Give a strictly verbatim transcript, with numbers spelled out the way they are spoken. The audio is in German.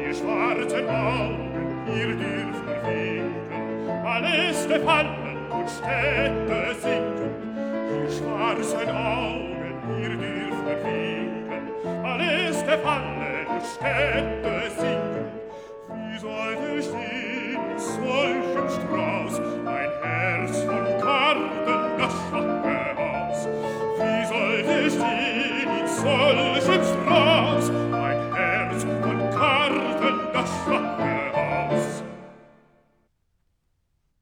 Ihr schwarzen Augen, ihr dürft nur winken, Paläste fallen und Städte sinken. Ihr schwarzen Augen, ihr dürft nur winken, Paläste fallen und Städte sinken. Wie sollte stehen in solchem Strauß ein Herz von Karten, das schwache Haus? Wie sollte stehen in solchem